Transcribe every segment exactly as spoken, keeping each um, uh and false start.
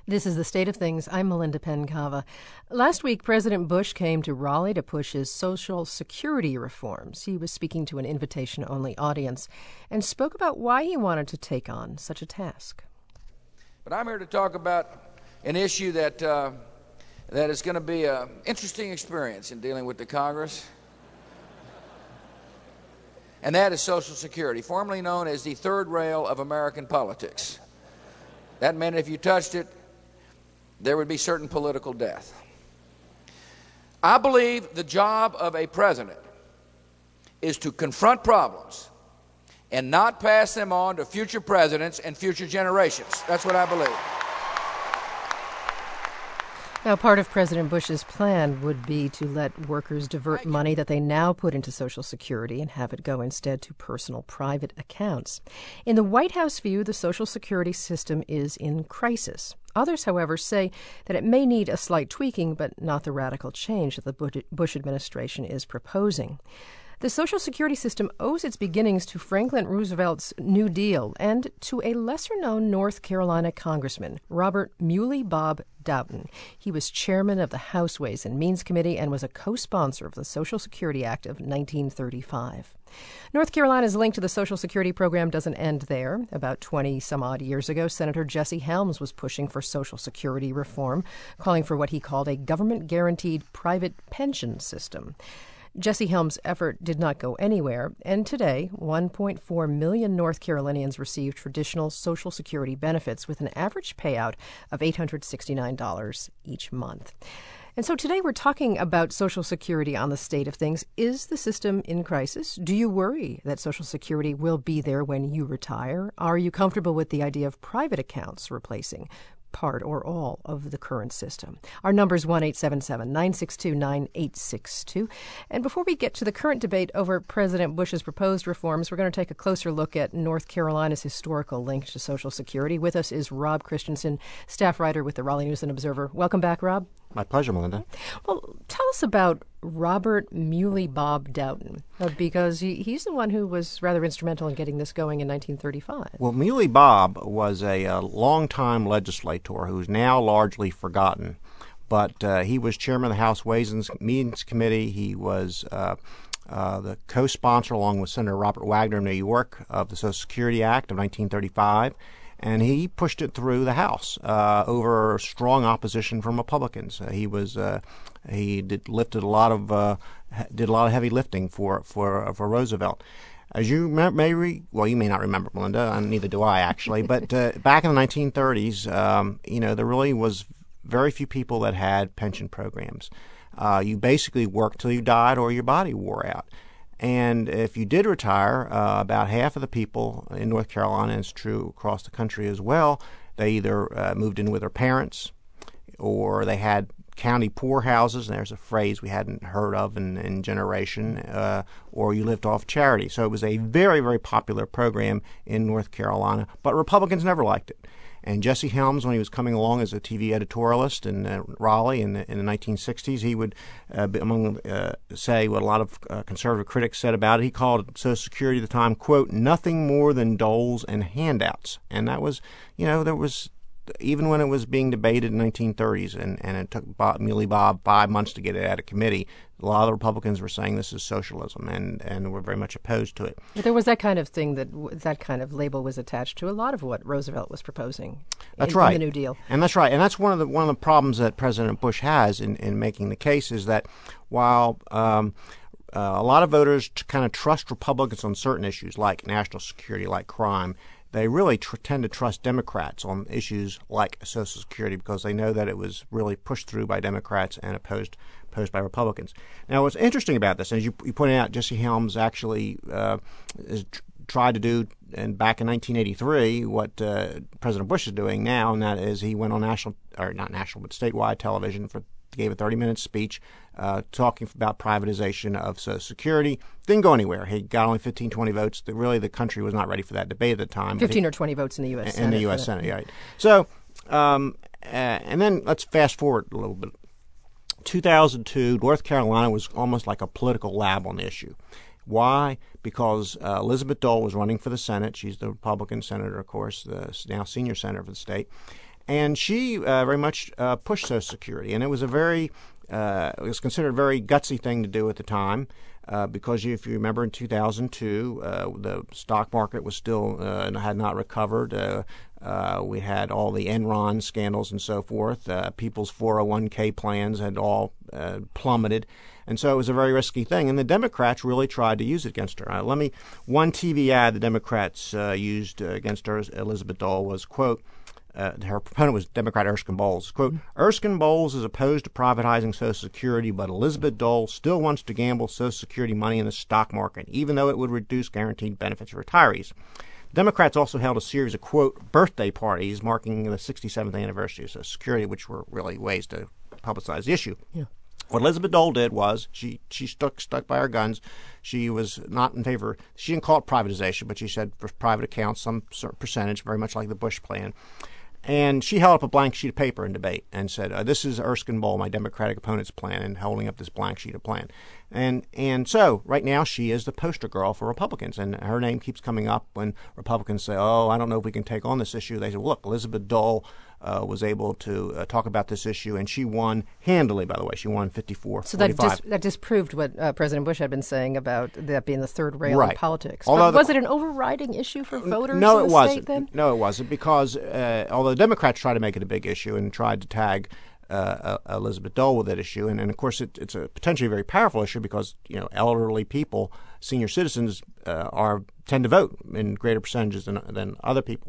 This is The State of Things. I'm Melinda Pencava. Last week, President Bush came to Raleigh to push his Social Security reforms. He was speaking to an invitation-only audience and spoke about why he wanted to take on such a task. But I'm here to talk about an issue that uh, that is going to be an interesting experience in dealing with the Congress, and that is Social Security, formerly known as the third rail of American politics. That meant if you touched it, there would be certain political death. I believe the job of a president is to confront problems and not pass them on to future presidents and future generations. That's what I believe. Now, part of President Bush's plan would be to let workers divert money that they now put into Social Security and have it go instead to personal private accounts. In the White House view, the Social Security system is in crisis. Others, however, say that it may need a slight tweaking, but not the radical change that the Bush administration is proposing. The Social Security system owes its beginnings to Franklin Roosevelt's New Deal and to a lesser-known North Carolina congressman, Robert Muley Bob Doughton. He was chairman of the House Ways and Means Committee and was a co-sponsor of the Social Security Act of nineteen thirty-five. North Carolina's link to the Social Security program doesn't end there. About twenty-some-odd years ago, Senator Jesse Helms was pushing for Social Security reform, calling for what he called a government-guaranteed private pension system. Jesse Helms' effort did not go anywhere, and today, one point four million North Carolinians receive traditional Social Security benefits with an average payout of eight hundred sixty-nine dollars each month. And so today we're talking about Social Security on The State of Things. Is the system in crisis? Do you worry that Social Security will be there when you retire? Are you comfortable with the idea of private accounts replacing part or all of the current system? Our number is one eight seven seven, nine six two, nine eight six two. And before we get to the current debate over President Bush's proposed reforms, we're going to take a closer look at North Carolina's historical link to Social Security. With us is Rob Christensen, staff writer with the Raleigh News and Observer. Welcome back, Rob. My pleasure, Melinda. Well, tell us about Robert Muley Bob Doughton, because he, he's the one who was rather instrumental in getting this going in nineteen thirty-five. Well, Muley Bob was a, a longtime legislator who's now largely forgotten, but uh, he was chairman of the House Ways and Means Committee. He was uh, uh, the co-sponsor, along with Senator Robert Wagner of New York, of the Social Security Act of nineteen thirty-five. And he pushed it through the House uh, over strong opposition from Republicans. Uh, he was uh, he did lifted a lot of uh, did a lot of heavy lifting for for for Roosevelt. As you may re- well, you may not remember, Melinda, and neither do I actually. But uh, back in the nineteen thirties, um, you know, there really was very few people that had pension programs. Uh, you basically worked till you died or your body wore out. And if you did retire, uh, about half of the people in North Carolina, and it's true across the country as well, they either uh, moved in with their parents or they had county poorhouses, and there's a phrase we hadn't heard of in, in generation, uh, or you lived off charity. So it was a very, very popular program in North Carolina, but Republicans never liked it. And Jesse Helms, when he was coming along as a T V editorialist in uh, Raleigh in the, in the nineteen sixties, he would, uh, be among uh, say what a lot of uh, conservative critics said about it. He called Social Security at the time, quote, nothing more than doles and handouts. And that was, you know, there was, even when it was being debated in the nineteen thirties, and, and it took Bob, Muley Bob five months to get it out of committee, a lot of the Republicans were saying this is socialism, and, and were very much opposed to it. But there was that kind of thing, that that kind of label was attached to a lot of what Roosevelt was proposing. That's in, right. in the New Deal. And that's right. And that's one of the one of the problems that President Bush has in, in making the case, is that while um, uh, a lot of voters t- kind of trust Republicans on certain issues like national security, like crime, they really tr- tend to trust Democrats on issues like Social Security, because they know that it was really pushed through by Democrats and opposed opposed by Republicans. Now, what's interesting about this, as you, you pointed out, Jesse Helms actually uh, is tr- tried to do, and back in nineteen eighty-three, what uh, President Bush is doing now, and that is he went on national, or not national, but statewide television for gave a thirty-minute speech uh, talking about privatization of Social Security. Didn't go anywhere. He got only fifteen, twenty votes. The, really, the country was not ready for that debate at the time. fifteen he, or twenty votes in the U S. In Senate. the U S. Senate, right. So, um, uh, and then let's fast forward a little bit. two thousand two, North Carolina was almost like a political lab on the issue. Why? Because uh, Elizabeth Dole was running for the Senate. She's the Republican senator, of course, the now senior senator for the state. And she uh, very much uh, pushed Social Security, and it was a very, uh, it was considered a very gutsy thing to do at the time, uh, because if you remember in two thousand two, uh, the stock market was still uh, had not recovered. Uh, uh, we had all the Enron scandals and so forth. Uh, people's four oh one k plans had all uh, plummeted. And so it was a very risky thing, and the Democrats really tried to use it against her. Uh, let me, one T V ad the Democrats uh, used uh, against her, Elizabeth Dole, was, quote, uh, her proponent was Democrat Erskine Bowles, quote, Erskine Bowles is opposed to privatizing Social Security, but Elizabeth Dole still wants to gamble Social Security money in the stock market, even though it would reduce guaranteed benefits for retirees. Democrats also held a series of, quote, birthday parties marking the sixty-seventh anniversary of Social Security, which were really ways to publicize the issue. Yeah. What Elizabeth Dole did was she she stuck stuck by her guns. She was not in favor. She didn't call it privatization, but she said for private accounts, some certain percentage, very much like the Bush plan. And she held up a blank sheet of paper in debate and said, uh, "This is Erskine Bowles, my Democratic opponent's plan," and holding up this blank sheet of plan. And and so right now she is the poster girl for Republicans, and her name keeps coming up when Republicans say, "Oh, I don't know if we can take on this issue." They say, well, "Look, Elizabeth Dole uh, was able to uh, talk about this issue, and she won handily. By the way, she won fifty-four So that forty-five." dis- that disproved what uh, President Bush had been saying about that being the third rail Right. in politics. Although But was the, it an overriding issue for voters? No, in it the wasn't. State, then? No, it wasn't because uh, although the Democrats tried to make it a big issue and tried to tag uh, uh, Elizabeth Dole with that issue, and, and of course it, it's a potentially very powerful issue because you know elderly people, senior citizens, uh, are tend to vote in greater percentages than than other people.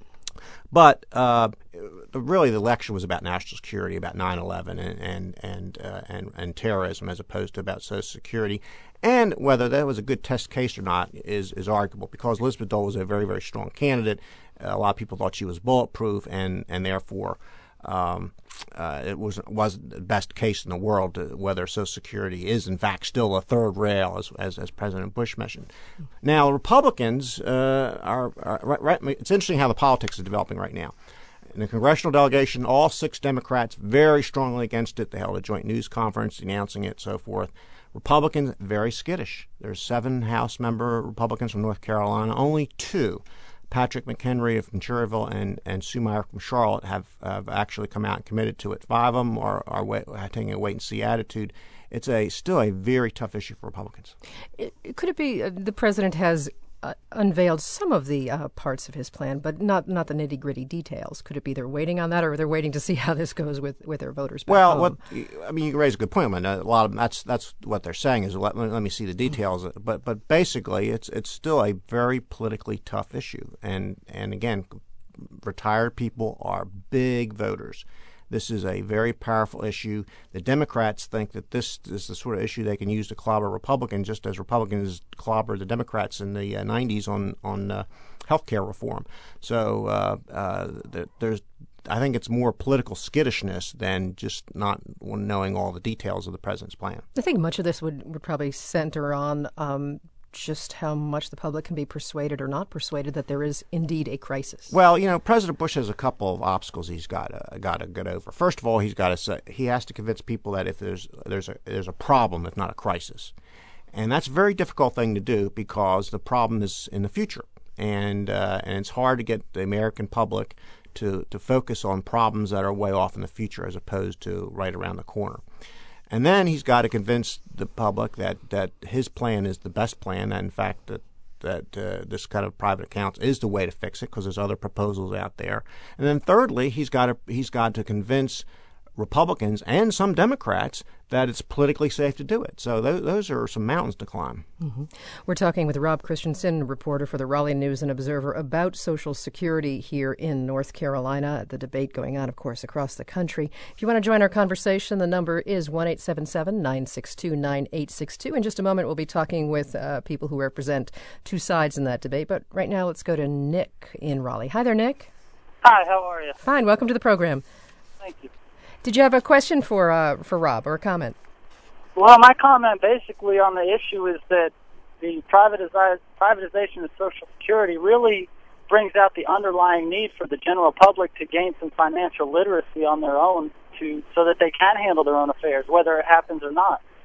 But uh, really, the election was about national security, about nine eleven, and and and, uh, and and terrorism, as opposed to about Social Security. And whether that was a good test case or not is is arguable because Elizabeth Dole was a very very strong candidate. A lot of people thought she was bulletproof, and and therefore um, uh, it was was the best case in the world to whether Social Security is in fact still a third rail, as as, as President Bush mentioned. Now Republicans uh, are, are right, right. It's interesting how the politics is developing right now. In the congressional delegation, all six Democrats very strongly against it. They held a joint news conference announcing it, so forth. Republicans very skittish. There's seven House member Republicans from North Carolina, only two. Patrick McHenry of Ventureville and, and Sue Meyer from Charlotte have, have actually come out and committed to it. Five of them are, are wait, taking a wait-and-see attitude. It's a still a very tough issue for Republicans. It, could it be uh, the president has uh, unveiled some of the uh, parts of his plan, but not not the nitty-gritty details? Could it be they're waiting on that, or they're waiting to see how this goes with, with their voters back well, home? What, I mean, you raise a good point, man. A lot of that's that's what they're saying is let, let me see the details. But but basically, it's it's still a very politically tough issue, and and again, retired people are big voters. This is a very powerful issue. The Democrats think that this is the sort of issue they can use to clobber Republicans, just as Republicans clobbered the Democrats in the uh, nineties on on uh, health care reform. So uh, uh, there's, I think it's more political skittishness than just not knowing all the details of the president's plan. I think much of this would, would probably center on um, just how much the public can be persuaded or not persuaded that there is indeed a crisis. Well, you know, President Bush has a couple of obstacles he's got to got to get over. First of all, he's got to say he has to convince people that if there's there's a there's a problem, if not a crisis, and that's a very difficult thing to do because the problem is in the future, and uh, and it's hard to get the American public to to focus on problems that are way off in the future as opposed to right around the corner. And then he's got to convince the public that, that his plan is the best plan, and in fact that that uh, this kind of private accounts is the way to fix it because there's other proposals out there. And then thirdly, he's got to he's got to convince Republicans and some Democrats that it's politically safe to do it. So those, those are some mountains to climb. Mm-hmm. We're talking with Rob Christensen, reporter for the Raleigh News and Observer, about Social Security here in North Carolina. The debate going on, of course, across the country. If you want to join our conversation, the number is one eight seven seven, nine six two, nine eight six two. In just a moment, we'll be talking with uh, people who represent two sides in that debate. But right now, let's go to Nick in Raleigh. Hi there, Nick. Hi, how are you? Fine. Welcome to the program. Thank you. Did you have a question for uh, for Rob or a comment? Well, my comment basically on the issue is that the privatizi- privatization of Social Security really brings out the underlying need for the general public to gain some financial literacy on their own to so that they can handle their own affairs, whether it happens or not.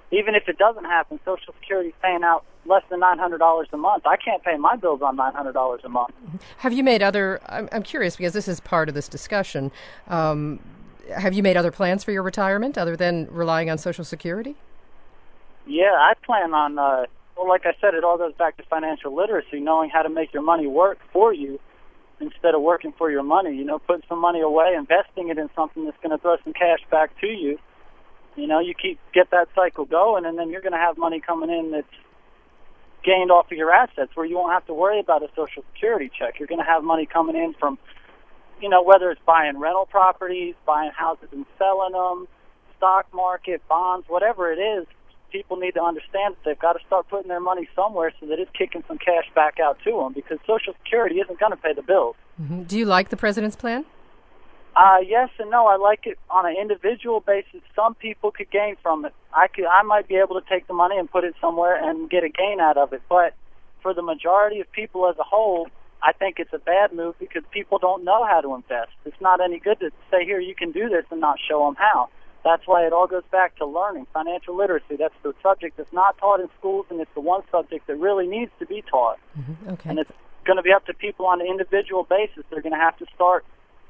even if it doesn't happen, Social Security is paying out less than nine hundred dollars a month. I can't pay my bills on nine hundred dollars a month. Have you made other, I'm, I'm curious because this is part of this discussion, um, have you made other plans for your retirement other than relying on Social Security? Yeah, I plan on, uh, well, like I said, it all goes back to financial literacy, knowing how to make your money work for you instead of working for your money. You know, putting some money away, investing it in something that's going to throw some cash back to you. You know, you keep get that cycle going, and then you're going to have money coming in that's gained off of your assets where you won't have to worry about a Social Security check. You're going to have money coming in from, you know, whether it's buying rental properties, buying houses and selling them, stock market, bonds, whatever it is. People need to understand that they've got to start putting their money somewhere so that it's kicking some cash back out to them, because Social Security isn't going to pay the bills. Mm-hmm. Do you like the president's plan? Uh, yes and no. I like it on an individual basis. Some people could gain from it. I could, I might be able to take the money and put it somewhere and get a gain out of it. But for the majority of people as a whole, I think it's a bad move because people don't know how to invest. It's not any good to say, here, you can do this and not show them how. That's why it all goes back to learning, financial literacy. That's the subject that's not taught in schools, and it's the one subject that really needs to be taught. Mm-hmm. Okay. And it's going to be up to people on an individual basis. They're going to have to start,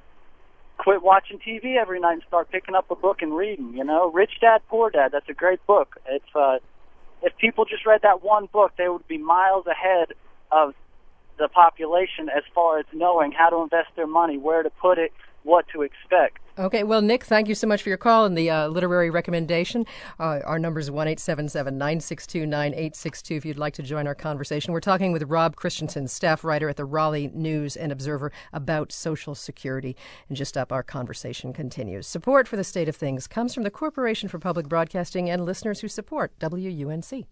quit watching T V every night and start picking up a book and reading. You know, Rich Dad, Poor Dad, that's a great book. It's uh, if people just read that one book, they would be miles ahead of the population as far as knowing how to invest their money, where to put it, what to expect. Okay, well, Nick, thank you so much for your call and the uh, literary recommendation. Uh, our number is one eight seven seven, nine six two, nine eight six two if you'd like to join our conversation. We're talking with Rob Christensen, staff writer at the Raleigh News and Observer, about Social Security. And just up, our conversation continues. Support for The State of Things comes from the Corporation for Public Broadcasting and listeners who support W U N C.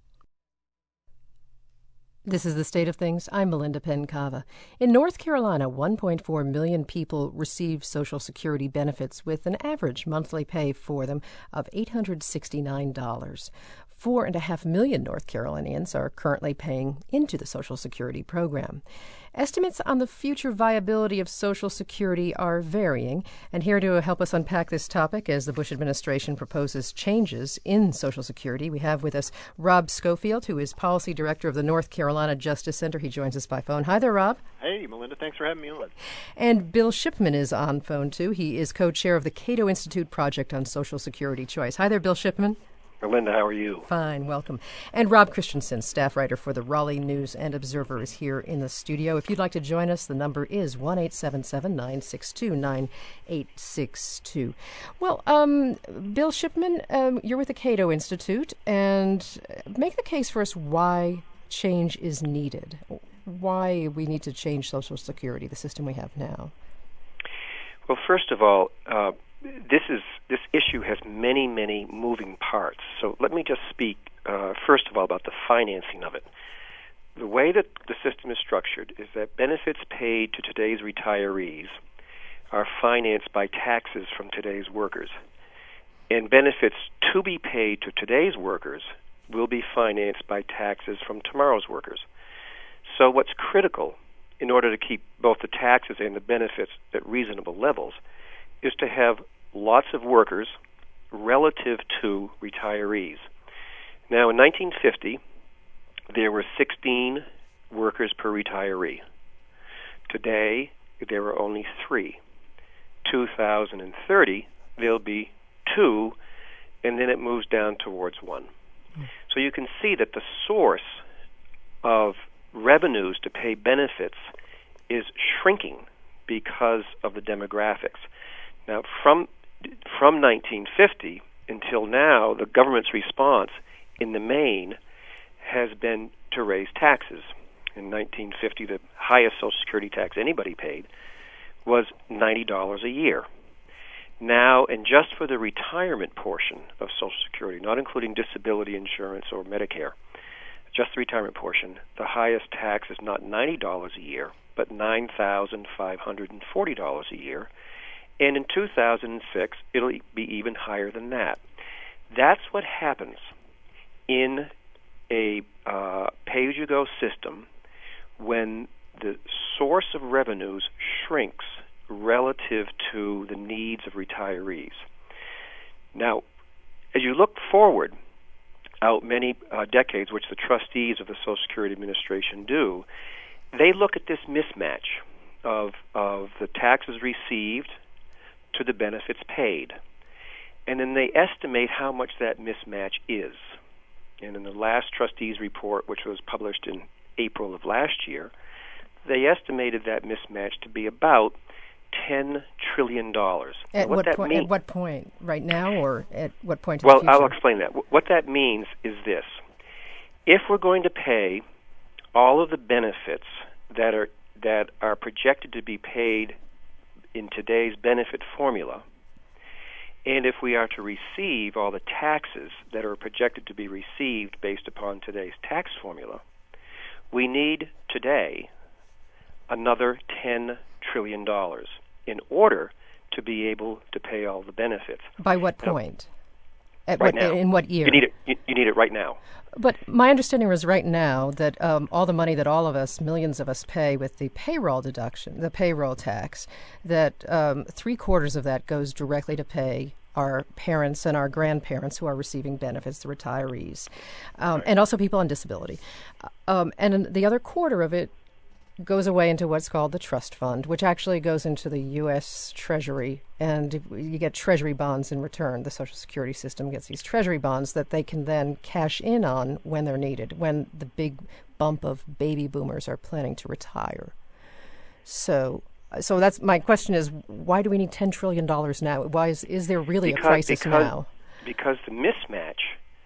This is The State of Things. I'm Melinda Pencava. In North Carolina, one point four million people receive Social Security benefits with an average monthly pay for them of eight hundred sixty-nine dollars. Four and a half million North Carolinians are currently paying into the Social Security program. Estimates on the future viability of Social Security are varying, and here to help us unpack this topic as the Bush administration proposes changes in Social Security, we have with us Rob Schofield, who is Policy Director of the North Carolina Justice Center. He joins us by phone. Hi there, Rob. Hey, Melinda. Thanks for having me on. And Bill Shipman is on phone, too. He is co-chair of the Cato Institute Project on Social Security Choice. Hi there, Bill Shipman. Melinda, how are you? Fine, welcome. And Rob Christensen, staff writer for the Raleigh News and Observer, is here in the studio. If you'd like to join us, the number is one eight seven seven, nine six two, nine eight six two. Well, um, Bill Shipman, um, you're with the Cato Institute, and make the case for us why change is needed, why we need to change Social Security, the system we have now. Well, first of all, uh, This is this issue has many, many moving parts. So let me just speak, uh, first of all, about the financing of it. The way that the system is structured is that benefits paid to today's retirees are financed by taxes from today's workers. And benefits to be paid to today's workers will be financed by taxes from tomorrow's workers. So what's critical in order to keep both the taxes and the benefits at reasonable levels is to have lots of workers relative to retirees. Now, in nineteen fifty, there were sixteen workers per retiree. Today, there are only three. two thousand thirty, there'll be two, and then it moves down towards one. Mm. So you can see that the source of revenues to pay benefits is shrinking because of the demographics. Now, from from nineteen fifty until now, the government's response in the main has been to raise taxes. In nineteen fifty, the highest Social Security tax anybody paid was ninety dollars a year. Now, and just for the retirement portion of Social Security, not including disability insurance or Medicare, just the retirement portion, the highest tax is not ninety dollars a year, but nine thousand five hundred forty dollars a year. And in two thousand six, it'll be even higher than that. That's what happens in a uh, pay-as-you-go system when the source of revenues shrinks relative to the needs of retirees. Now, as you look forward, out many uh, decades, which the trustees of the Social Security Administration do, they look at this mismatch of of the taxes received to the benefits paid. And then they estimate how much that mismatch is. And in the last trustees report, which was published in April of last year, they estimated that mismatch to be about ten trillion dollars. At what, what that point? mean- At what point? Right now, or at what point? In well, the future? I'll explain that. What that means is this: if we're going to pay all of the benefits that are that are projected to be paid in today's benefit formula, and if we are to receive all the taxes that are projected to be received based upon today's tax formula, we need today another ten trillion dollars in order to be able to pay all the benefits. By what Now, point? At right what, now. In what year? You need it. You, you need it right now. But my understanding was right now that um, all the money that all of us, millions of us, pay with the payroll deduction, the payroll tax, that um, three quarters of that goes directly to pay our parents and our grandparents who are receiving benefits, the retirees, um, Right. and also people on disability. Um, and the other quarter of it goes away into what's called the trust fund, which actually goes into the U S Treasury, and you get Treasury bonds in return. The Social Security system gets these Treasury bonds that they can then cash in on when they're needed, when the big bump of baby boomers are planning to retire. So so that's my question is, why do we need ten trillion dollars now? Why is, is there really because, a crisis because, now? Because the mismatch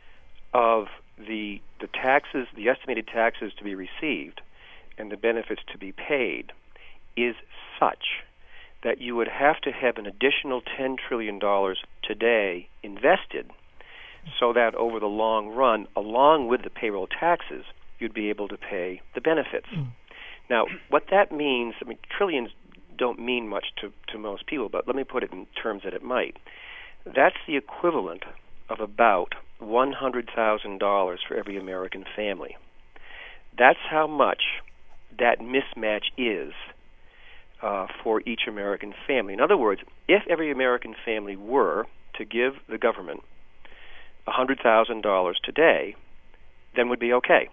of the the taxes, the estimated taxes to be received, and the benefits to be paid is such that you would have to have an additional ten trillion dollars today invested so that over the long run, along with the payroll taxes, you'd be able to pay the benefits. Mm. Now, what that means, I mean, trillions don't mean much to, to most people, but let me put it in terms that it might. That's the equivalent of about one hundred thousand dollars for every American family. That's how much that mismatch is uh, for each American family. In other words, if every American family were to give the government one hundred thousand dollars today, then we'd be okay.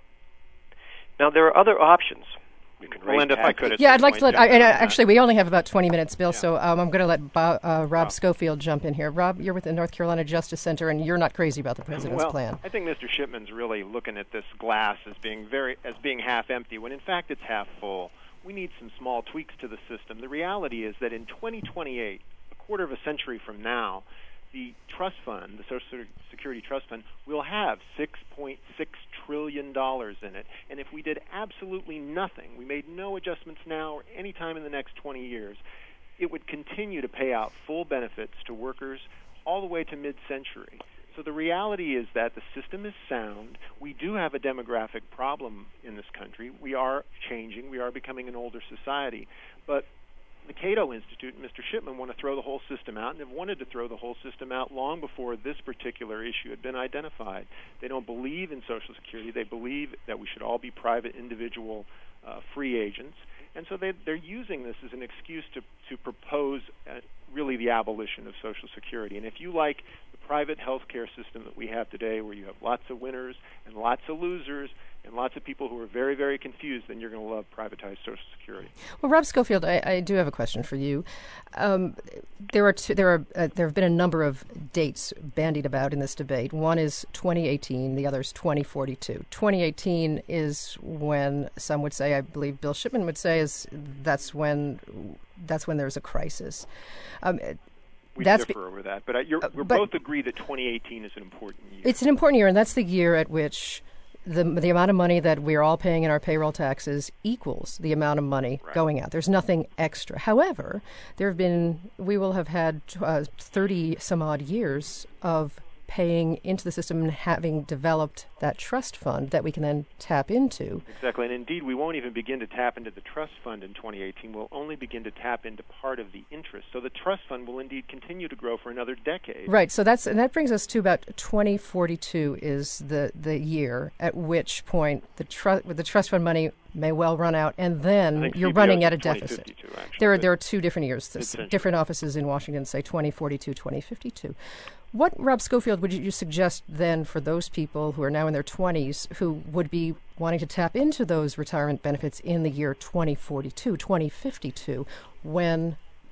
Now, there are other options. You can raise Linda, if I could, yeah, I'd like to let. I, and I, actually, that. we only have about twenty minutes, Bill. Yeah. So um, I'm going to let Bob, uh, Rob Wow. Schofield jump in here. Rob, you're with the North Carolina Justice Center, and you're not crazy about the president's well, plan. I think Mister Shipman's really looking at this glass as being very as being half empty, when in fact it's half full. We need some small tweaks to the system. The reality is that in twenty twenty-eight, a quarter of a century from now, the trust fund, the Social Security Trust Fund, will have six point six trillion dollars in it. And if we did absolutely nothing, we made no adjustments now or any time in the next twenty years, it would continue to pay out full benefits to workers all the way to mid-century. So the reality is that the system is sound. We do have a demographic problem in this country. We are changing. We are becoming an older society. But the Cato Institute and Mister Shipman want to throw the whole system out, and have wanted to throw the whole system out long before this particular issue had been identified. They don't believe in Social Security. They believe that we should all be private, individual, uh, free agents. And so they, they're using this as an excuse to, to propose uh, really the abolition of Social Security. And if you like the private health care system that we have today, where you have lots of winners and lots of losers, and lots of people who are very, very confused, then you're going to love privatized Social Security. Well, Rob Schofield, I, I do have a question for you. Um, there are two, there are uh, there have been a number of dates bandied about in this debate. One is twenty eighteen, the other is twenty forty-two. twenty eighteen is when some would say, I believe Bill Shipman would say, is that's when that's when there's a crisis. Um, We that's differ be- over that, but uh, you're, uh, we but both agree that twenty eighteen is an important year. It's an important year, and that's the year at which the the amount of money that we're all paying in our payroll taxes equals the amount of money right. going out. There's nothing extra. However, there have been, we will have had uh, thirty some odd years of paying into the system and having developed that trust fund that we can then tap into. Exactly, and indeed, we won't even begin to tap into the trust fund in twenty eighteen. We'll only begin to tap into part of the interest. So the trust fund will indeed continue to grow for another decade. Right. So that's and that brings us to about twenty forty-two is the, the year at which point the trust the trust fund money may well run out, and then you're running at a deficit. There are there are two different years. This, different offices in Washington say twenty forty-two, twenty fifty-two. What, Rob Schofield, would you suggest then for those people who are now in their twenties who would be wanting to tap into those retirement benefits in the year twenty forty-two, twenty fifty-two, when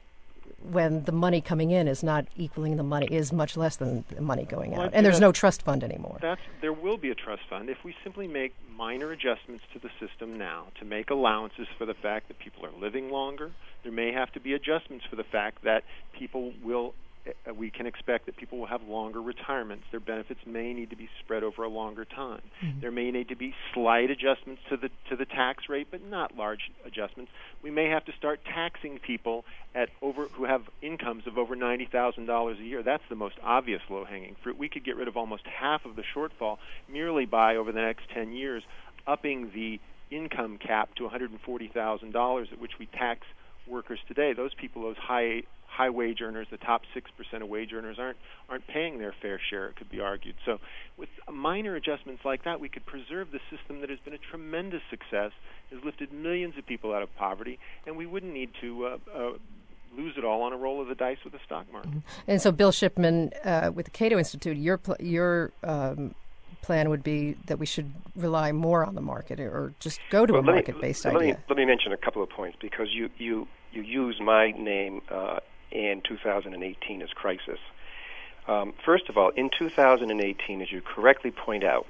when the money coming in is not equaling the money, is much less than the money going out, well, and there's no trust fund anymore? That's, there will be a trust fund if we simply make minor adjustments to the system now to make allowances for the fact that people are living longer. There may have to be adjustments for the fact that people will Uh, we can expect that people will have longer retirements. Their benefits may need to be spread over a longer time. Mm-hmm. There may need to be slight adjustments to the to the tax rate, but not large adjustments. We may have to start taxing people at over who have incomes of over ninety thousand dollars a year. That's the most obvious low-hanging fruit. We could get rid of almost half of the shortfall merely by, over the next ten years, upping the income cap to one hundred forty thousand dollars at which we tax workers today. Those people, those high high wage earners, the top six percent of wage earners, aren't aren't paying their fair share, it could be argued. So with minor adjustments like that, we could preserve the system that has been a tremendous success, has lifted millions of people out of poverty, and we wouldn't need to uh, uh, lose it all on a roll of the dice with the stock market. Mm-hmm. And so, Bill Shipman, uh, with the Cato Institute, your pl- your um, plan would be that we should rely more on the market, or just go to well, a market-based me, idea. Let me, let me mention a couple of points, because you you you use my name uh, in two thousand eighteen as crisis. Um, first of all, in two thousand eighteen, as you correctly point out,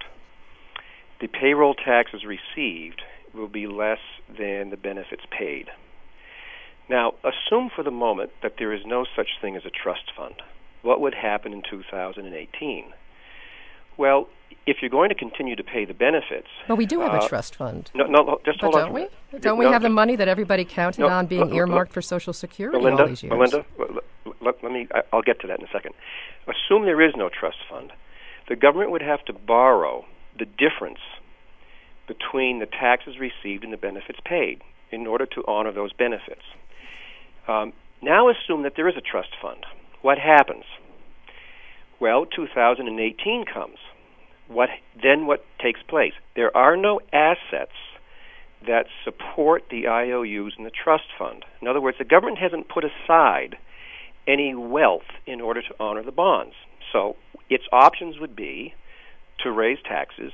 the payroll taxes received will be less than the benefits paid. Now, assume for the moment that there is no such thing as a trust fund. What would happen in two thousand eighteen? Well, if you're going to continue to pay the benefits... But we do have uh, a trust fund. No, no, just but hold don't on. we? Don't we no, have the money that everybody counted no, on being l- earmarked l- for Social Security Melinda, all these years? Melinda, l- let, let me, I'll get to that in a second. Assume there is no trust fund. The government would have to borrow the difference between the taxes received and the benefits paid in order to honor those benefits. Um, now assume that there is a trust fund. What happens? Well, two thousand eighteen comes. What then what takes place? There are no assets that support the I O Us in the trust fund. In other words, the government hasn't put aside any wealth in order to honor the bonds. So its options would be to raise taxes,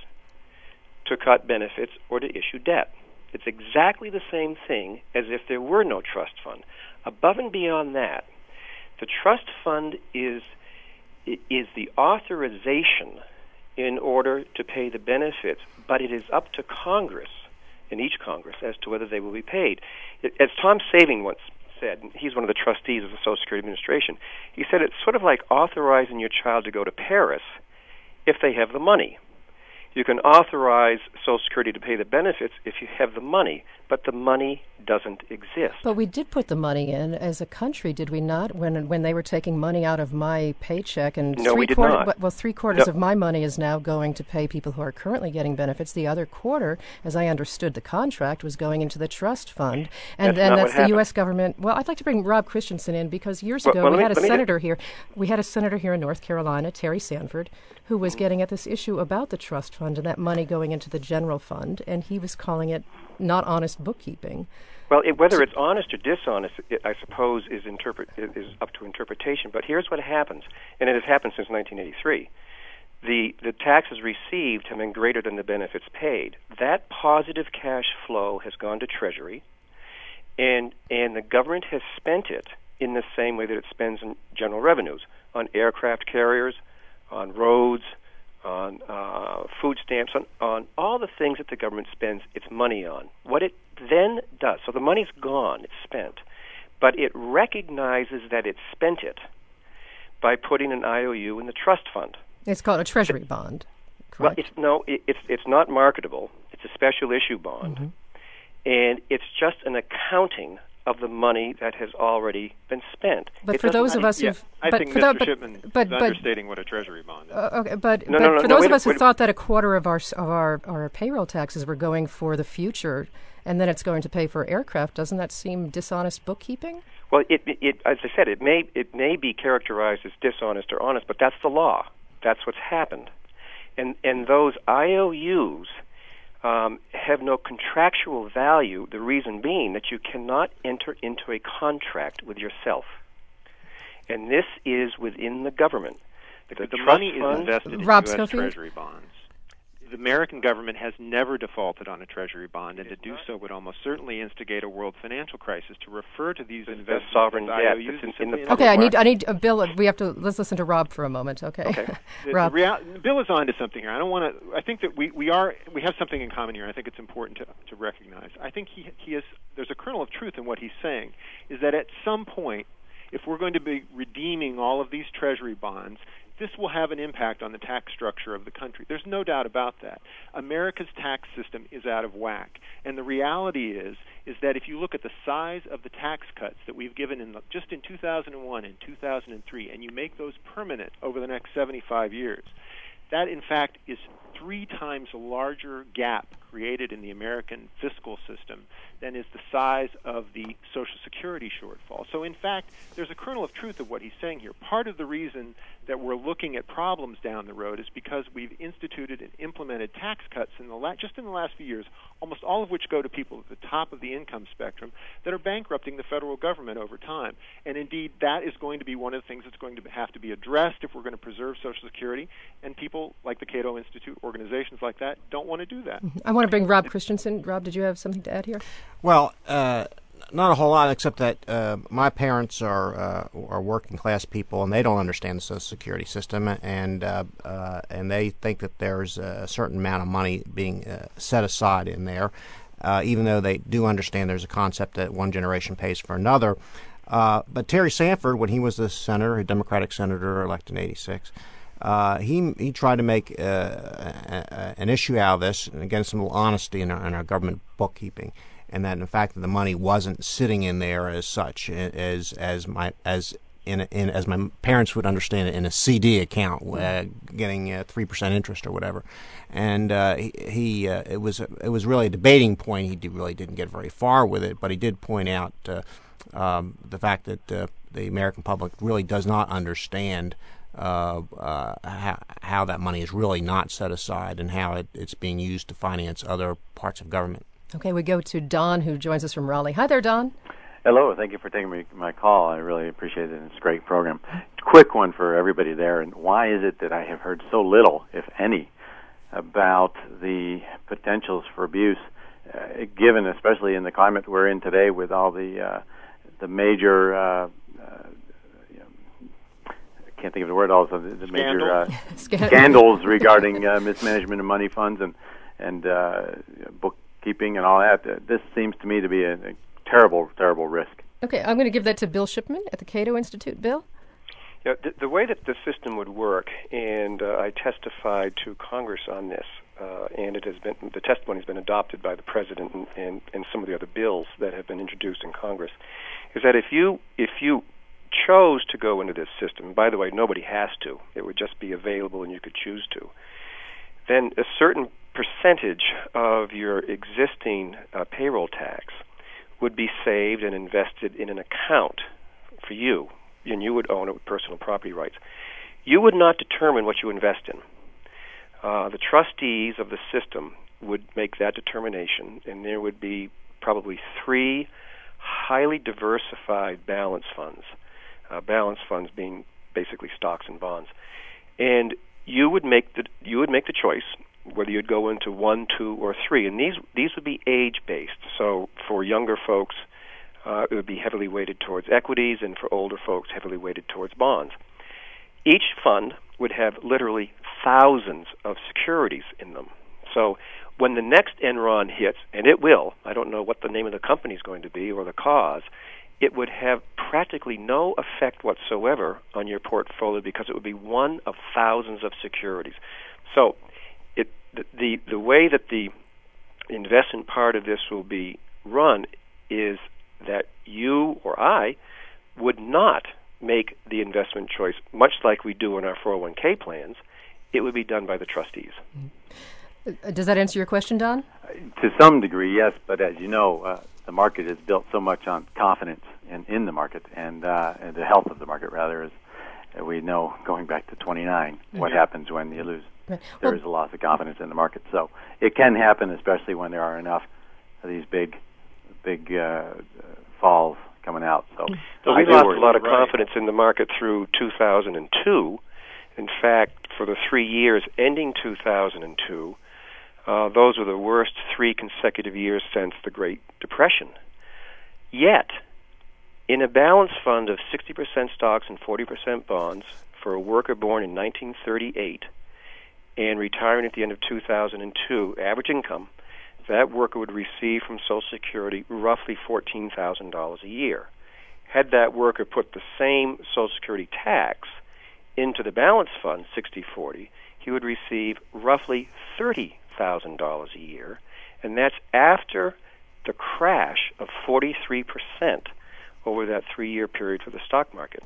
to cut benefits, or to issue debt. It's exactly the same thing as if there were no trust fund. Above and beyond that, the trust fund is is the authorization in order to pay the benefits, but it is up to Congress, in each Congress, as to whether they will be paid. As Tom Saving once said, he's one of the trustees of the Social Security Administration, he said it's sort of like authorizing your child to go to Paris if they have the money. You can authorize Social Security to pay the benefits if you have the money, but the money doesn't exist. But we did put the money in as a country, did we not? When when they were taking money out of my paycheck, and no, three we did quarter, not. Well, three quarters no. of my money is now going to pay people who are currently getting benefits. The other quarter, as I understood the contract, was going into the trust fund, and that's and not that's what the happened. U S government. Well, I'd like to bring Rob Christensen in, because years well, ago well, we me, had a senator do- here. We had a senator here in North Carolina, Terry Sanford, who was getting at this issue about the trust fund and that money going into the general fund, and he was calling it not honest bookkeeping. Well, it, whether it's honest or dishonest, it, I suppose, is, interpret, is up to interpretation. But here's what happens, and it has happened since nineteen eighty-three. The, the taxes received have been greater than the benefits paid. That positive cash flow has gone to Treasury, and and the government has spent it in the same way that it spends in general revenues, on aircraft carriers, on roads, on uh, food stamps, on, on all the things that the government spends its money on. What it then does, so the money's gone, it's spent, but it recognizes that it spent it by putting an I O U in the trust fund. It's called a treasury bond, correct? Well, it's, no, it, it's it's not marketable. It's a special issue bond, mm-hmm. and it's just an accounting of the money that has already been spent. But it for those of us yeah, who've... I but think for Mister the, but, Shipman but, is but, understating what a treasury bond is. Uh, okay, but, no, but no, no, for no, those wait, of us who wait, thought that a quarter of our of our, our payroll taxes were going for the future, and then it's going to pay for aircraft, doesn't that seem dishonest bookkeeping? Well, it, it, it, as I said, it may it may be characterized as dishonest or honest, but that's the law. That's what's happened, and and those I O Us um, have no contractual value, the reason being that you cannot enter into a contract with yourself. And this is within the government. The, the, the money is invested in Rob U S Schofield? Treasury bonds. The American government has never defaulted on a Treasury bond, and to do so would almost certainly instigate a world financial crisis. To refer to these investments sovereign as debt I O Us that's in, in the Okay, I need, I need, uh, Bill, we have to, let's listen to Rob for a moment, okay? Okay. The, Rob. the real, Bill is on to something here. I don't want to. I think that we, we are we have something in common here. I think it's important to to recognize. I think he he is. There's a kernel of truth in what he's saying. Is that at some point, if we're going to be redeeming all of these Treasury bonds, this will have an impact on the tax structure of the country. There's no doubt about that. America's tax system is out of whack. And the reality is is that if you look at the size of the tax cuts that we've given in the, just in two thousand one and two thousand three, and you make those permanent over the next seventy-five years, that, in fact, is three times a larger gap created in the American fiscal system than is the size of the Social Security shortfall. So, in fact, there's a kernel of truth of what he's saying here. Part of the reason that we're looking at problems down the road is because we've instituted and implemented tax cuts in the la- just in the last few years, almost all of which go to people at the top of the income spectrum, that are bankrupting the federal government over time. And indeed, that is going to be one of the things that's going to have to be addressed if we're going to preserve Social Security. And people like the Cato Institute, organizations like that, don't want to do that. I want to bring Rob Christensen. Rob, did you have something to add here? Well, uh, not a whole lot, except that uh, my parents are uh, are working class people, and they don't understand the Social Security system, and uh, uh, and they think that there's a certain amount of money being uh, set aside in there, uh, even though they do understand there's a concept that one generation pays for another. Uh, but Terry Sanford, when he was the senator, a Democratic senator elected in eighty-six, Uh, he he tried to make uh, a, a, an issue out of this, and again, some honesty in our, in our government bookkeeping, and that in fact the money wasn't sitting in there as such, as as my as in, in as my parents would understand it, in a C D account, uh, getting uh, three percent interest or whatever, and uh, he, he uh, it was a, it was really a debating point. He did, really didn't get very far with it, but he did point out uh, um, the fact that uh, the American public really does not understand Uh, uh, how, how that money is really not set aside and how it, it's being used to finance other parts of government. Okay, we go to Don, who joins us from Raleigh. Hi there, Don. Hello, thank you for taking me, my call. I really appreciate it. It's a great program. Quick one for everybody there. And why is it that I have heard so little, if any, about the potentials for abuse, uh, given especially in the climate we're in today with all the uh, the major uh, can't think of the word also, the, the major uh, scandals regarding uh, mismanagement of money funds and and uh, bookkeeping and all that. Uh, this seems to me to be a, a terrible, terrible risk. Okay, I'm going to give that to Bill Shipman at the Cato Institute. Bill? Yeah, the, the way that the system would work, and uh, I testified to Congress on this, uh, and it has been the testimony has been adopted by the president and, and, and some of the other bills that have been introduced in Congress, is that if you if you chose to go into this system, by the way, nobody has to, it would just be available and you could choose to, then a certain percentage of your existing uh, payroll tax would be saved and invested in an account for you, and you would own it with personal property rights. You would not determine what you invest in. Uh, the trustees of the system would make that determination, and there would be probably three highly diversified balance funds. Uh, balance funds being basically stocks and bonds, and you would make the you would make the choice whether you'd go into one, two, or three, and these these would be age based. So for younger folks, uh, it would be heavily weighted towards equities, and for older folks, heavily weighted towards bonds. Each fund would have literally thousands of securities in them. So when the next Enron hits, and it will, I don't know what the name of the company is going to be or the cause, it would have practically no effect whatsoever on your portfolio because it would be one of thousands of securities. So it, the, the, the way that the investment part of this will be run is that you or I would not make the investment choice, much like we do in our four oh one k plans. It would be done by the trustees. Does that answer your question, Don? Uh, to some degree, yes, but as you know, uh, the market is built so much on confidence in, in the market, and, uh, and the health of the market, rather, as we know, going back to twenty-nine, what happens when you lose there well, is a loss of confidence in the market. So it can happen, especially when there are enough of these big, big uh, falls coming out. So, so we lost a lot of confidence in the market through two thousand two. In fact, for the three years ending two thousand two, uh, those were the worst three consecutive years since the Great Depression. Yet, in a balanced fund of sixty percent stocks and forty percent bonds for a worker born in nineteen thirty-eight and retiring at the end of two thousand two, average income, that worker would receive from Social Security roughly fourteen thousand dollars a year. Had that worker put the same Social Security tax into the balanced fund, sixty forty, he would receive roughly thirty thousand dollars a year, and that's after the crash of forty-three percent over that three-year period for the stock market.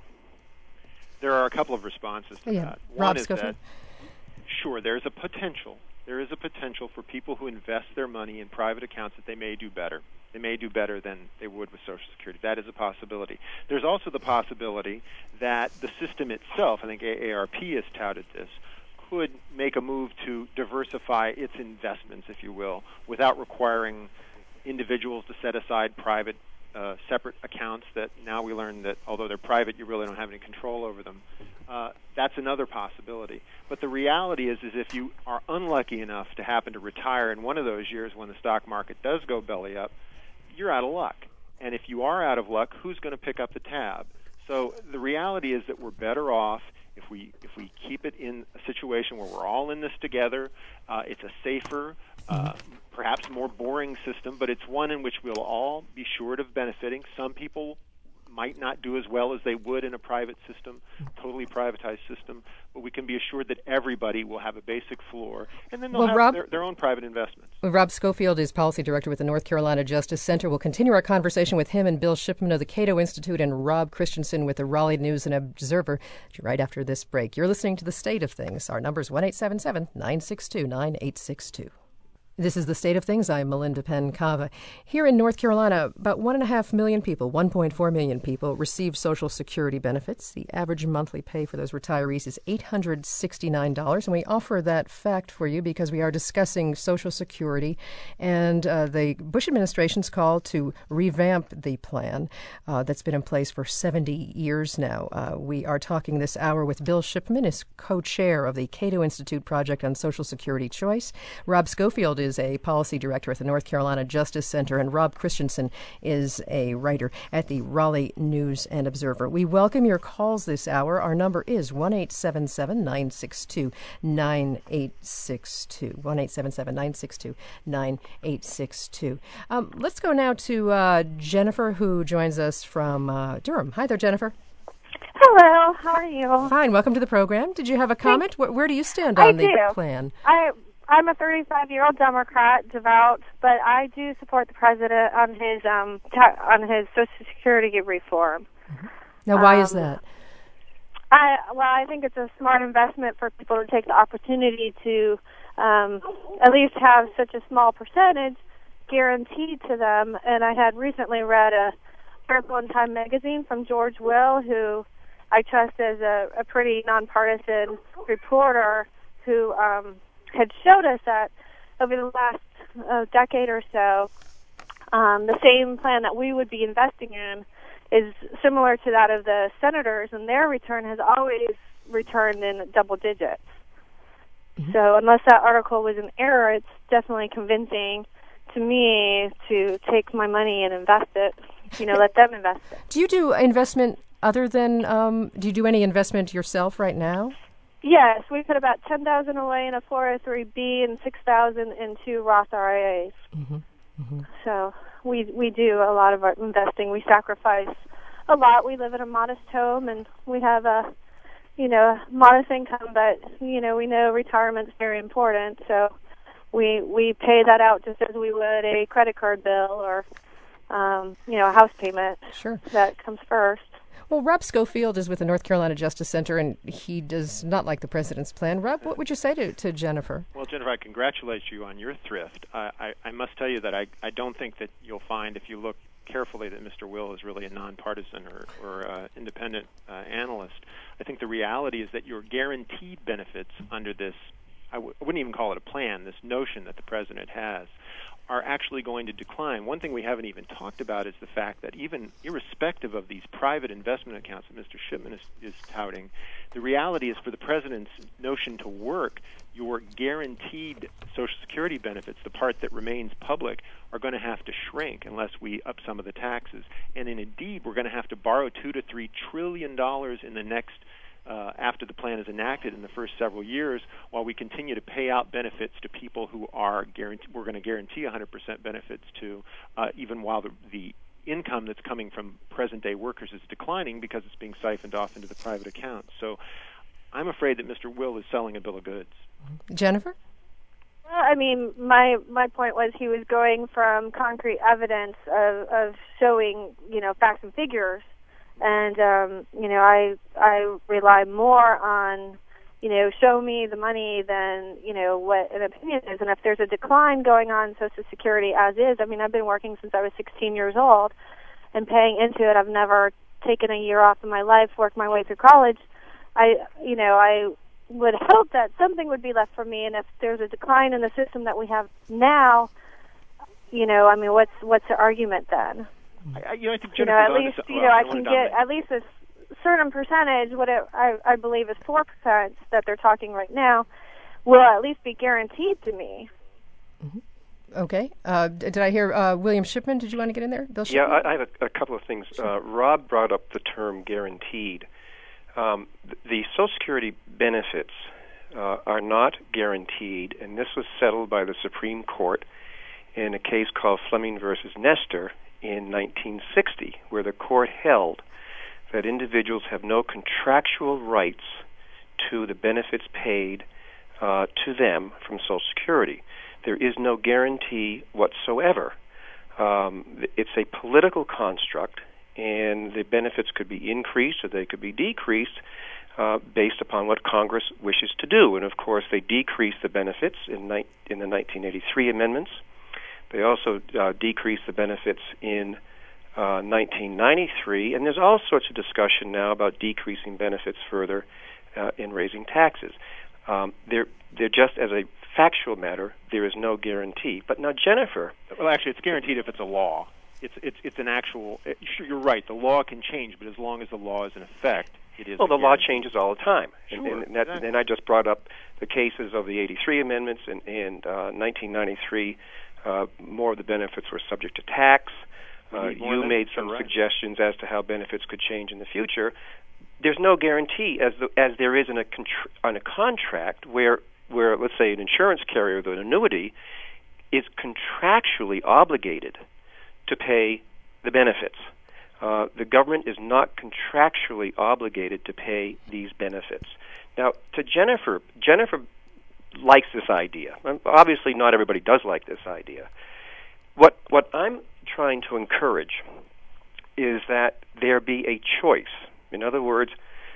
There are a couple of responses to yeah. that. Rob One is Schofield. that, sure, there's a potential. There is a potential for people who invest their money in private accounts that they may do better. They may do better than they would with Social Security. That is a possibility. There's also the possibility that the system itself, I think A A R P has touted this, could make a move to diversify its investments, if you will, without requiring individuals to set aside private, uh, separate accounts that now we learn that although they're private, you really don't have any control over them. Uh, that's another possibility. But the reality is, is if you are unlucky enough to happen to retire in one of those years when the stock market does go belly up, you're out of luck. And if you are out of luck, who's going to pick up the tab? So the reality is that we're better off if we if we keep it in a situation where we're all in this together. Uh, it's a safer, uh, perhaps more boring system, but it's one in which we'll all be sure of benefiting. Some people might not do as well as they would in a private system, totally privatized system, but we can be assured that everybody will have a basic floor, and then they'll well, have Rob, their, their own private investments. Well, Rob Schofield is Policy Director with the North Carolina Justice Center. We'll continue our conversation with him and Bill Shipman of the Cato Institute and Rob Christensen with the Raleigh News and Observer right after this break. You're listening to The State of Things. Our number is one eight seven seven, nine six two, nine eight six two. This is The State of Things. I'm Melinda Penn-Cava. Here in North Carolina, about one and a half million people, one point four million people, receive Social Security benefits. The average monthly pay for those retirees is eight hundred sixty-nine dollars, and we offer that fact for you because we are discussing Social Security and uh, the Bush administration's call to revamp the plan uh, that's been in place for seventy years now. Uh, we are talking this hour with Bill Shipman, is co-chair of the Cato Institute Project on Social Security Choice. Rob Schofield is is a policy director at the North Carolina Justice Center, and Rob Christensen is a writer at the Raleigh News and Observer. We welcome your calls this hour. Our number is one eight seven seven, nine six two, nine eight six two. one eight seven seven, nine six two, nine eight six two. Um, let's go now to uh, Jennifer, who joins us from uh, Durham. Hi there, Jennifer. Hello, how are you? Fine, welcome to the program. Did you have a comment? Where, where do you stand I on the do. plan? I I'm a thirty-five-year-old Democrat, devout, but I do support the president on his um ta- on his Social Security reform. Mm-hmm. Now, why um, is that? I well, I think it's a smart investment for people to take the opportunity to um, at least have such a small percentage guaranteed to them. And I had recently read a article in Time magazine from George Will, who I trust as a, a pretty nonpartisan reporter, who um, had showed us that over the last uh, decade or so, um, the same plan that we would be investing in is similar to that of the senators, and their return has always returned in double digits. Mm-hmm. So unless that article was an error, it's definitely convincing to me to take my money and invest it, you know, let them invest it. Do you do investment other than, um, do you do any investment yourself right now? Yes, we put about ten thousand dollars away in a four oh three B and six thousand dollars in two Roth R I As. Mm-hmm. Mm-hmm. So we we do a lot of our investing. We sacrifice a lot. We live in a modest home, and we have a, you know, modest income, but, you know, we know retirement's very important, so we we pay that out just as we would a credit card bill or, um, you know, a house payment. Sure. That comes first. Well, Rob Schofield is with the North Carolina Justice Center, and he does not like the president's plan. Rob, what would you say to, to Jennifer? Well, Jennifer, I congratulate you on your thrift. I, I, I must tell you that I, I don't think that you'll find, if you look carefully, that Mister Will is really a nonpartisan or, or uh, independent uh, analyst. I think the reality is that your guaranteed benefits under this I w- I wouldn't even call it a plan, this notion that the president has, are actually going to decline. One thing we haven't even talked about is the fact that even irrespective of these private investment accounts that Mister Shipman is, is touting, the reality is for the president's notion to work, your guaranteed Social Security benefits, the part that remains public, are going to have to shrink unless we up some of the taxes. And indeed, we're going to have to borrow two to three trillion dollars in the next Uh, after the plan is enacted in the first several years, while we continue to pay out benefits to people who are guaranteed, we're going to guarantee one hundred percent benefits to, uh, even while the, the income that's coming from present-day workers is declining because it's being siphoned off into the private accounts. So I'm afraid that Mister Will is selling a bill of goods. Jennifer? Well, I mean, my my point was he was going from concrete evidence of, of showing, you know, facts and figures. And, um, you know, I I rely more on, you know, show me the money than, you know, what an opinion is. And if there's a decline going on in Social Security as is, I mean, I've been working since I was sixteen years old and paying into it. I've never taken a year off in my life, worked my way through college. I, you know, I would hope that something would be left for me. And if there's a decline in the system that we have now, you know, I mean, what's what's the argument then? I, you know, I think you know, at least you know I can get at least a certain percentage. What it, I I believe is four percent that they're talking right now will at least be guaranteed to me. Mm-hmm. Okay. Uh, did I hear uh, William Shipman? Did you want to get in there, Bill Shipman? Yeah, I, I have a, a couple of things. Uh, Rob brought up the term guaranteed. Um, the Social Security benefits uh, are not guaranteed, and this was settled by the Supreme Court in a case called Fleming versus Nestor in nineteen sixty, where the court held that individuals have no contractual rights to the benefits paid uh, to them from Social Security. There is no guarantee whatsoever. Um, it's a political construct, and the benefits could be increased or they could be decreased uh, based upon what Congress wishes to do. And, of course, they decreased the benefits in, ni- in the nineteen eighty-three amendments. They also uh, decreased the benefits in uh, nineteen ninety-three, and there's all sorts of discussion now about decreasing benefits further uh, in raising taxes. Um, they're, they're just as a factual matter, there is no guarantee. But now, Jennifer... Well, actually, it's guaranteed if it's a law. It's it's it's an actual... It, sure, you're right, the law can change, but as long as the law is in effect, it is... Well, the guarantee. law changes all the time. Sure, and, and, that, exactly. and I just brought up the cases of the eighty-three amendments, and, and uh, nineteen ninety-three... Uh, more of the benefits were subject to tax. Uh, you made some right. suggestions as to how benefits could change in the future. There's no guarantee, as the, as there is in a contr- on a contract where, where, let's say, an insurance carrier with an annuity is contractually obligated to pay the benefits. Uh, the government is not contractually obligated to pay these benefits. Now, to Jennifer, Jennifer likes this idea. Obviously, not everybody does like this idea. What what I'm trying to encourage is that there be a choice. In other words,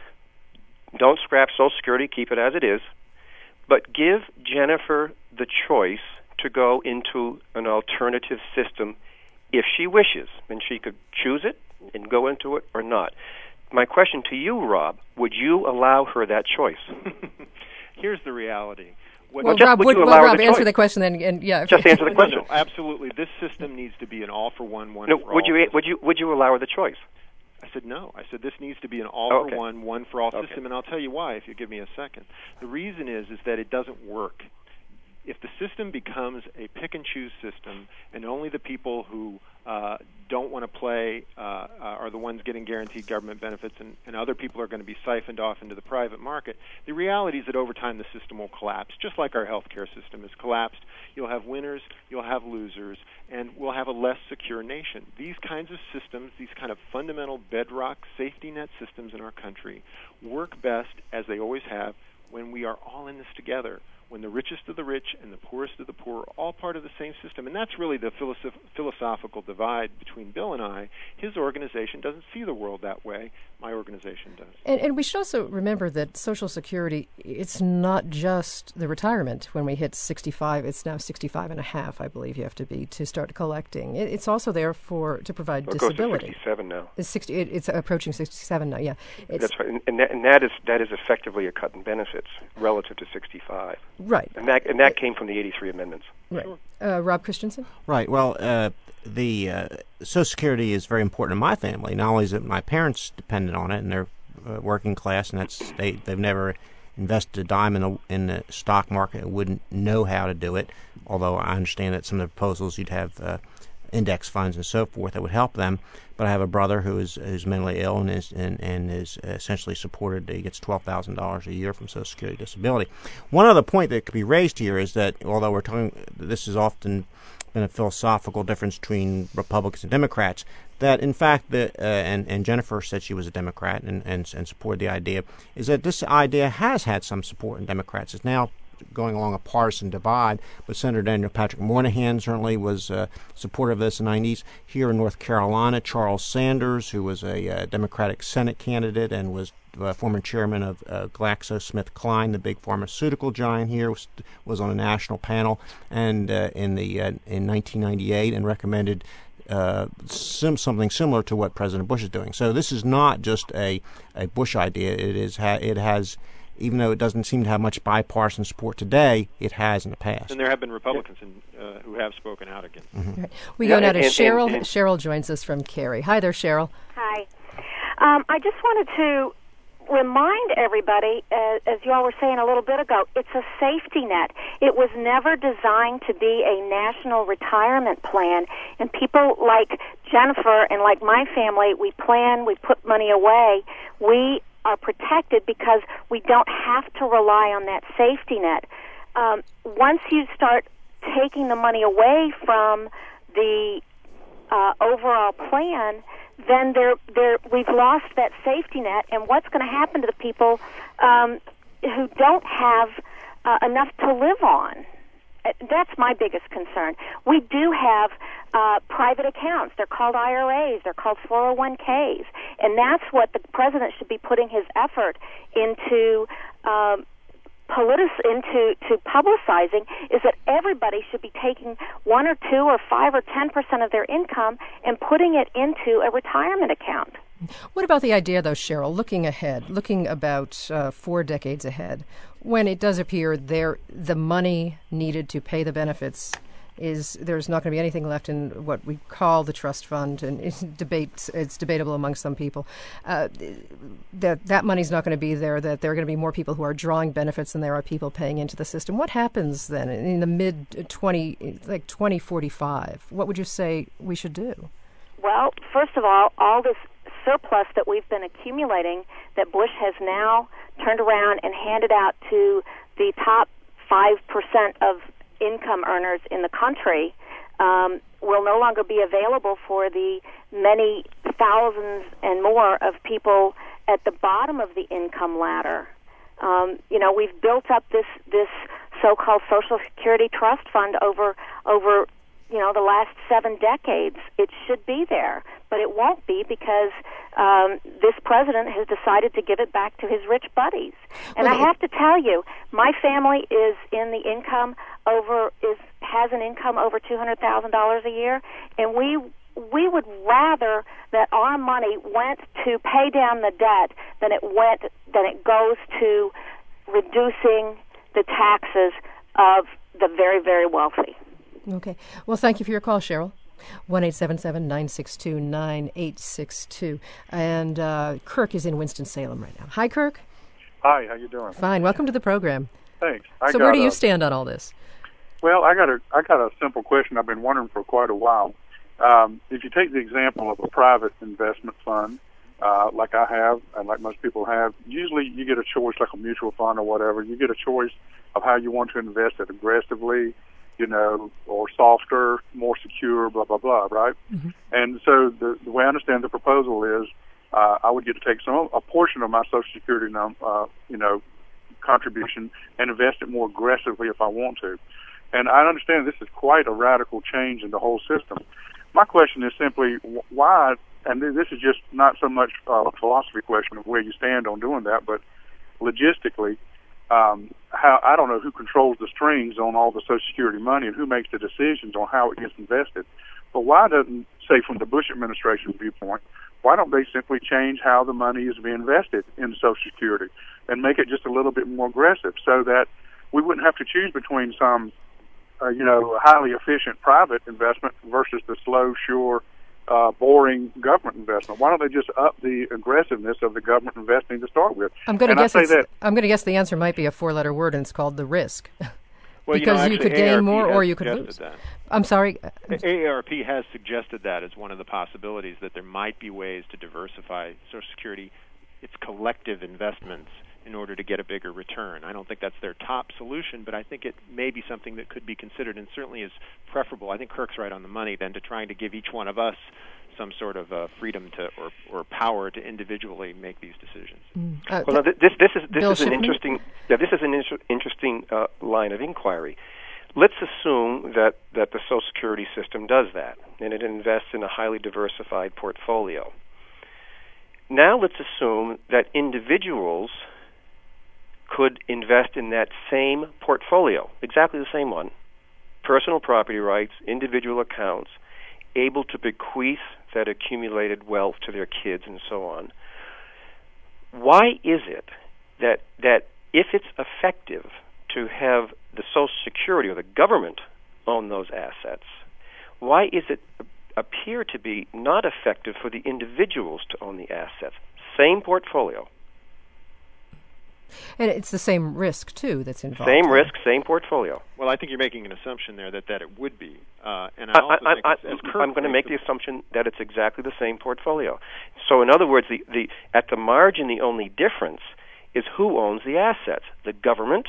don't scrap Social Security, keep it as it is, but give Jennifer the choice to go into an alternative system if she wishes, and she could choose it and go into it or not. My question to you, Rob, would you allow her that choice? Here's the reality. What, well, Rob, would, would well, Rob answer the question then? And yeah, just answer the question. No, no, absolutely, this system needs to be an all for one, one no, for would all. You, would you would you allow her the choice? I said no. I said this needs to be an all oh, okay. for one, one for all okay. system, and I'll tell you why if you give me a second. The reason is is that it doesn't work. If the system becomes a pick and choose system, and only the people who uh, don't want to play uh, uh, are the ones getting guaranteed government benefits, and, and other people are going to be siphoned off into the private market, the reality is that over time the system will collapse, just like our healthcare system has collapsed. You'll have winners, you'll have losers, and we'll have a less secure nation. These kinds of systems, these kind of fundamental bedrock safety net systems in our country, work best, as they always have, when we are all in this together, when the richest of the rich and the poorest of the poor are all part of the same system. And that's really the philosoph- philosophical divide between Bill and I. His organization doesn't see the world that way. My organization does. And, and we should also remember that Social Security, it's not just the retirement. When we hit sixty-five, it's now sixty-five and a half, I believe you have to be, to start collecting. It, it's also there for to provide well, it disability. It goes to sixty-seven now. It's, sixty, it, it's approaching sixty-seven now, yeah. It's, That's right. And, and, that, and that, is, that is effectively a cut in benefits relative to sixty-five. Right. And that and that came from the eighty-three amendments. Right. Uh, Rob Christensen? Right. Well, uh, the uh, Social Security is very important in my family. Not only is it my parents dependent on it, and they're uh, working class, and that's they they've never invested a dime in the in the stock market and wouldn't know how to do it. Although I understand that some of the proposals you'd have uh, index funds and so forth that would help them. But I have a brother who is who's mentally ill and is and, and is essentially supported. He gets twelve thousand dollars a year from Social Security disability. One other point that could be raised here is that although we're talking, this has often been a philosophical difference between Republicans and Democrats, that in fact, the, uh, and, and Jennifer said she was a Democrat and, and, and supported the idea, is that this idea has had some support in Democrats. It's now going along a partisan divide, but Senator Daniel Patrick Moynihan certainly was uh, supportive of this in the nineties. Here in North Carolina, Charles Sanders, who was a uh, Democratic Senate candidate and was uh, former chairman of uh, GlaxoSmithKline, the big pharmaceutical giant here, was, was on a national panel and uh, in the uh, in nineteen ninety-eight and recommended Uh, sim- something similar to what President Bush is doing. So this is not just a, a Bush idea. It is ha- it has, even though it doesn't seem to have much bipartisan support today, it has in the past. And there have been Republicans in, uh, who have spoken out again. Mm-hmm. Right. We yeah, go now to and, Cheryl. And, and, Cheryl joins us from Cary. Hi there, Cheryl. Hi. Um, I just wanted to remind everybody, uh, as you all were saying a little bit ago, it's a safety net. It was never designed to be a national retirement plan. And people like Jennifer and like my family, we plan, we put money away. We are protected because we don't have to rely on that safety net. Um, once you start taking the money away from the uh, overall plan, then there, there, we've lost that safety net, and what's going to happen to the people um, who don't have uh, enough to live on? That's my biggest concern. We do have uh, private accounts. They're called I R As. They're called four oh one k's, and that's what the president should be putting his effort into. Um, Politic into to publicizing is that everybody should be taking one or two or five or ten percent of their income and putting it into a retirement account. What about the idea, though, Cheryl, looking ahead, looking about uh, four decades ahead, when it does appear there the money needed to pay the benefits is there's not going to be anything left in what we call the trust fund, and it's debate it's debatable among some people. Uh, that that money's not going to be there. That there are going to be more people who are drawing benefits than there are people paying into the system. What happens then in the mid twenty like twenty forty-five? What would you say we should do? Well, first of all, all this surplus that we've been accumulating, that Bush has now turned around and handed out to the top five percent of income earners in the country, um, will no longer be available for the many thousands and more of people at the bottom of the income ladder. Um, you know, we've built up this this so-called Social Security Trust Fund over over you know the last seven decades. It should be there, but it won't be because um, this president has decided to give it back to his rich buddies. And well, I have to tell you, my family is in the income over is has an income over two hundred thousand dollars a year, and we we would rather that our money went to pay down the debt than it went than it goes to reducing the taxes of the very, very wealthy. Okay. Well, thank you for your call, Cheryl. one eight seven seven, nine six two, nine eight six two. And uh, Kirk is in Winston-Salem right now. Hi, Kirk. Hi, how you doing? Fine. Welcome to the program. Thanks. I so where do you a, stand on all this? Well, I got a I got a simple question I've been wondering for quite a while. Um, if you take the example of a private investment fund, uh, like I have and like most people have, usually you get a choice, like a mutual fund or whatever. You get a choice of how you want to invest it, aggressively, you know, or softer, more secure, blah, blah, blah, right? Mm-hmm. And so the, the way I understand the proposal is uh, I would get to take some a portion of my Social Security, uh, you know, contribution and invest it more aggressively if I want to. And I understand this is quite a radical change in the whole system. My question is simply why, and this is just not so much a philosophy question of where you stand on doing that, but logistically, um, how I don't know who controls the strings on all the Social Security money and who makes the decisions on how it gets invested. But why doesn't, say from the Bush administration viewpoint, why don't they simply change how the money is being invested in Social Security and make it just a little bit more aggressive so that we wouldn't have to choose between some, uh, you know, highly efficient private investment versus the slow, sure, uh, boring government investment. Why don't they just up the aggressiveness of the government investing to start with? I'm going to guess. I say that, I'm going to guess the answer might be a four-letter word, and it's called the risk. Well, because you, know, you could gain A A R P more or you could suggested lose. That. I'm sorry. A A R P has suggested that as one of the possibilities, that there might be ways to diversify Social Security, its collective investments, in order to get a bigger return. I don't think that's their top solution, but I think it may be something that could be considered and certainly is preferable. I think Kirk's right on the money than to trying to give each one of us some sort of uh, freedom to or, or power to individually make these decisions. Mm. Uh, well, now, this this is this Bill is an Shipman? interesting yeah, this is an inter- interesting uh, line of inquiry. Let's assume that, that the Social Security system does that, and it invests in a highly diversified portfolio. Now let's assume that individuals could invest in that same portfolio, exactly the same one, personal property rights, individual accounts, able to bequeath that accumulated wealth to their kids and so on. Why is it that that if it's effective to have the Social Security or the government own those assets, why is it appear to be not effective for the individuals to own the assets? Same portfolio. And it's the same risk, too, that's involved. Same risk, same portfolio. Well, I think you're making an assumption there that, that it would be. Uh, and I also I, think I, it's, as I, Kirk I'm going to make the the assumption that it's exactly the same portfolio. So, in other words, the, the at the margin, the only difference is who owns the assets, the government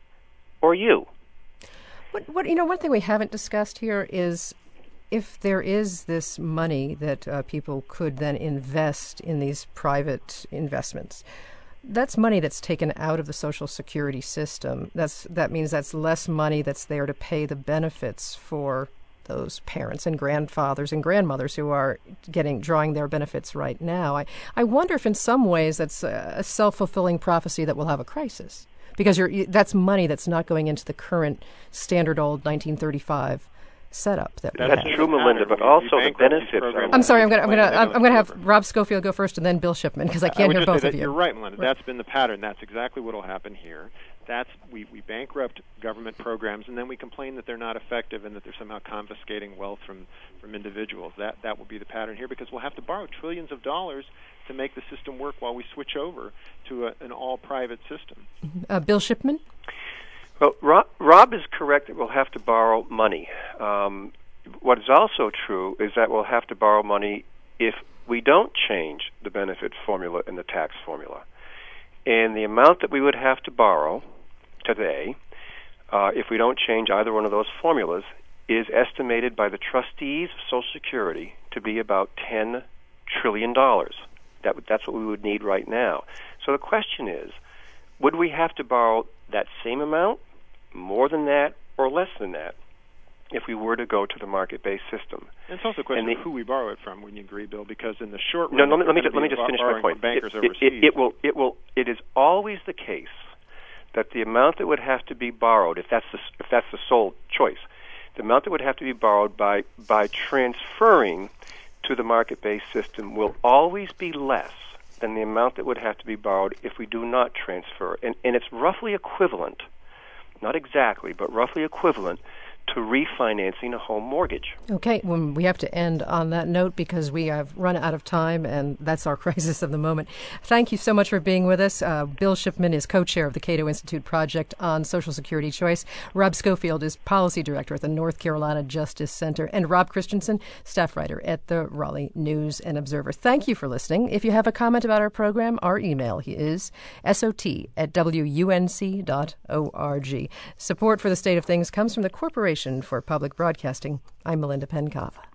or you. What, what you know, one thing we haven't discussed here is if there is this money that uh, people could then invest in these private investments. That's money that's taken out of the Social Security system. That's that means that's less money that's there to pay the benefits for those parents and grandfathers and grandmothers who are getting drawing their benefits right now. I, I wonder if in some ways that's a self-fulfilling prophecy that we'll have a crisis, because you're, that's money that's not going into the current standard old nineteen thirty-five setup that we That's have. true, Melinda, but also the benefits. Are I'm sorry, I'm going to I'm going to I'm going to have Rob Schofield go first and then Bill Shipman, because I can't I would hear just both say of that you. You're right, Melinda. That's been the pattern. That's exactly what will happen here. That's we, we bankrupt government programs, and then we complain that they're not effective and that they're somehow confiscating wealth from, from individuals. That that will be the pattern here, because we'll have to borrow trillions of dollars to make the system work while we switch over to a, an all-private system. Uh, Bill Shipman? Well, Rob, Rob is correct that we'll have to borrow money. Um, what is also true is that we'll have to borrow money if we don't change the benefit formula and the tax formula. And the amount that we would have to borrow today, uh, if we don't change either one of those formulas, is estimated by the trustees of Social Security to be about ten trillion dollars. That, that's what we would need right now. So the question is, would we have to borrow that same amount, more than that, or less than that, if we were to go to the market-based system? And it's also a question the, of who we borrow it from. When you agree, Bill, because in the short no, run, no, let me just, let me just finish my point. Bankers it, overseas. It, it, it will, it will, it is always the case that the amount that would have to be borrowed, if that's the, if that's the sole choice, the amount that would have to be borrowed by by transferring to the market-based system will always be less than the amount that would have to be borrowed if we do not transfer. And, and it's roughly equivalent, not exactly, but roughly equivalent to refinancing a home mortgage. Okay, well, we have to end on that note because we have run out of time, and that's our crisis of the moment. Thank you so much for being with us. Uh, Bill Shipman is co-chair of the Cato Institute Project on Social Security Choice. Rob Schofield is policy director at the North Carolina Justice Center, and Rob Christensen, staff writer at the Raleigh News and Observer. Thank you for listening. If you have a comment about our program, our email is S O T at W U N C dot org. Support for The State of Things comes from the Corporation for Public Broadcasting. I'm Melinda Pencava.